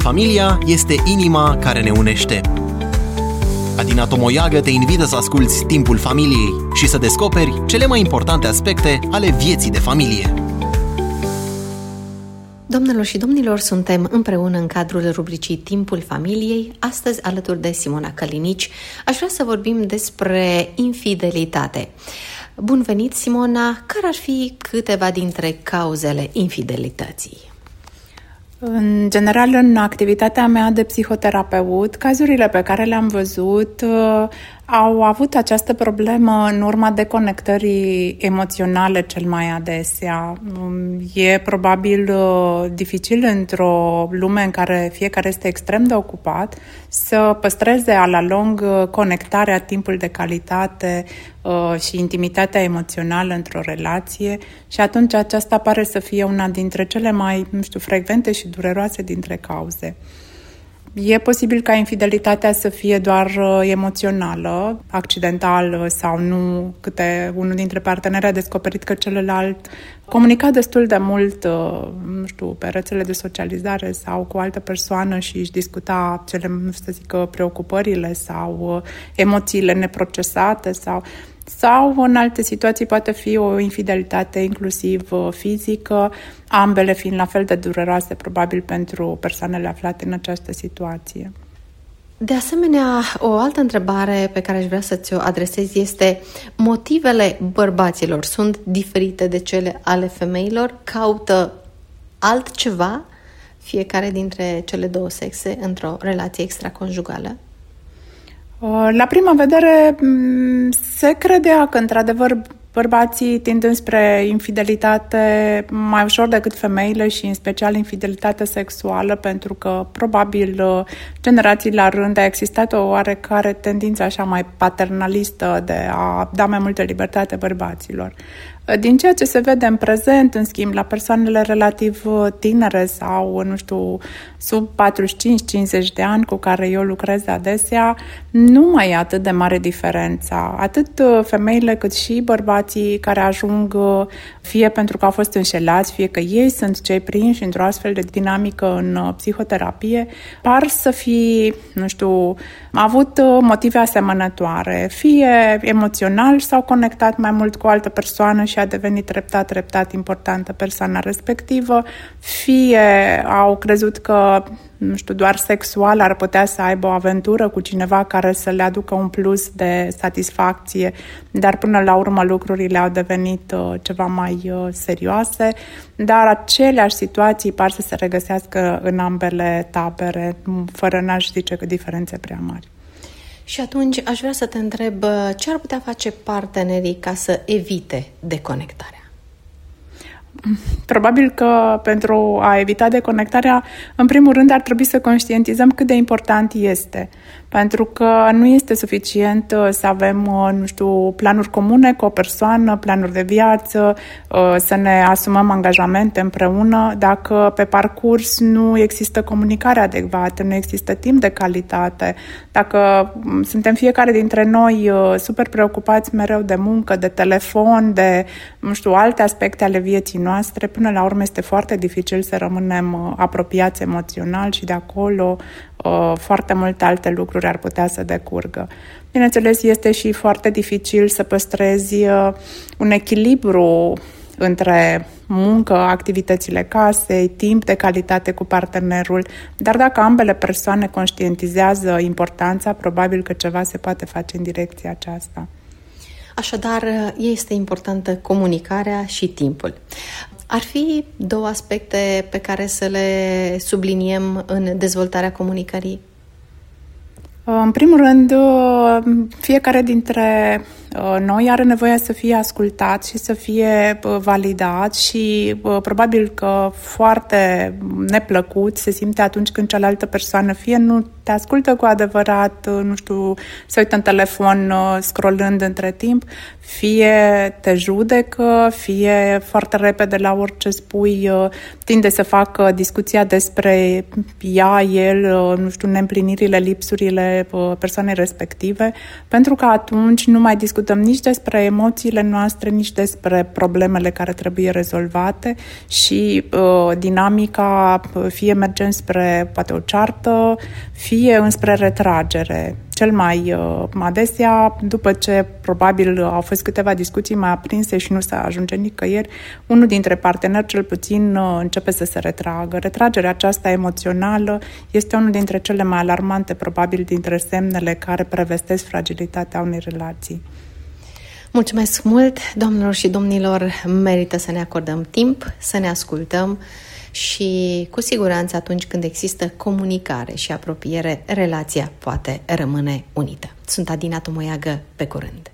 Familia este inima care ne unește. Adina Tomoiagă te invită să asculți Timpul Familiei și să descoperi cele mai importante aspecte ale vieții de familie. Doamnelor și domnilor, suntem împreună în cadrul rubricii Timpul Familiei, astăzi alături de Simona Călinici. Aș vrea să vorbim despre infidelitate. Bun venit, Simona! Care ar fi câteva dintre cauzele infidelității? În general, în activitatea mea de psihoterapeut, cazurile pe care le-am văzut au avut această problemă în urma deconectării emoționale cel mai adesea. E probabil dificil într-o lume în care fiecare este extrem de ocupat să păstreze a la lung conectarea, timpul de calitate și intimitatea emoțională într-o relație și atunci aceasta pare să fie una dintre cele mai, frecvente și dureroase dintre cauze. E posibil ca infidelitatea să fie doar emoțională, accidental sau nu, câte unul dintre parteneri a descoperit că celălalt comunica destul de mult, pe rețele de socializare sau cu o altă persoană și își discuta preocupările sau emoțiile neprocesate sau în alte situații poate fi o infidelitate inclusiv fizică, ambele fiind la fel de dureroase probabil pentru persoanele aflate în această situație. De asemenea, o altă întrebare pe care aș vrea să ți-o adresez este: motivele bărbaților sunt diferite de cele ale femeilor? Caută altceva fiecare dintre cele două sexe într-o relație extraconjugală? La prima vedere se credea că, într-adevăr, bărbații tind înspre infidelitate mai ușor decât femeile și în special infidelitate sexuală, pentru că probabil generații la rând a existat o oarecare tendință așa mai paternalistă de a da mai multă libertate bărbaților. Din ceea ce se vede în prezent, în schimb, la persoanele relativ tinere sau, sub 45-50 de ani cu care eu lucrez adesea, nu mai e atât de mare diferența. Atât femeile cât și bărbații care ajung fie pentru că au fost înșelați, fie că ei sunt cei prinși într-o astfel de dinamică în psihoterapie, par să fi, avut motive asemănătoare. Fie emoțional s-au conectat mai mult cu o altă persoană și a devenit treptat importantă persoana respectivă, fie au crezut că, doar sexual ar putea să aibă o aventură cu cineva care să le aducă un plus de satisfacție, dar până la urmă lucrurile au devenit ceva mai serioase, dar aceleași situații par să se regăsească în ambele tabere, fără n-aș zice că diferențe prea mari. Și atunci aș vrea să te întreb ce ar putea face partenerii ca să evite deconectarea? Probabil că pentru a evita deconectarea, în primul rând ar trebui să conștientizăm cât de important este. Pentru că nu este suficient să avem, planuri comune cu o persoană, planuri de viață, să ne asumăm angajamente împreună, dacă pe parcurs nu există comunicare adecvată, nu există timp de calitate, dacă suntem fiecare dintre noi super preocupați mereu de muncă, de telefon, de, alte aspecte ale vieții noastre, până la urmă este foarte dificil să rămânem apropiați emoțional și de acolo foarte multe alte lucruri ar putea să decurgă. Bineînțeles, este și foarte dificil să păstrezi un echilibru între muncă, activitățile casei, timp de calitate cu partenerul, dar dacă ambele persoane conștientizează importanța, probabil că ceva se poate face în direcția aceasta. Așadar, este importantă comunicarea și timpul. Ar fi două aspecte pe care să le subliniem în dezvoltarea comunicării? În primul rând, fiecare dintre noi are nevoie să fie ascultat și să fie validat și probabil că foarte neplăcut se simte atunci când cealaltă persoană fie nu te ascultă cu adevărat, se uită în telefon scrollând între timp, fie te judecă, fie foarte repede la orice spui tinde să facă discuția despre ea, el, neîmplinirile, lipsurile persoanei respective, pentru că atunci nu mai discutăm discutăm nici despre emoțiile noastre, nici despre problemele care trebuie rezolvate și dinamica fie merge spre poate o ceartă, fie înspre retragere. Cel mai adesea, după ce probabil au fost câteva discuții mai aprinse și nu se ajunge nicăieri, unul dintre parteneri cel puțin începe să se retragă. Retragerea aceasta emoțională este unul dintre cele mai alarmante, probabil, dintre semnele care prevestesc fragilitatea unei relații. Mulțumesc mult, doamnelor și domnilor, merită să ne acordăm timp, să ne ascultăm și cu siguranță atunci când există comunicare și apropiere, relația poate rămâne unită. Sunt Adina Tomoiagă, pe curând!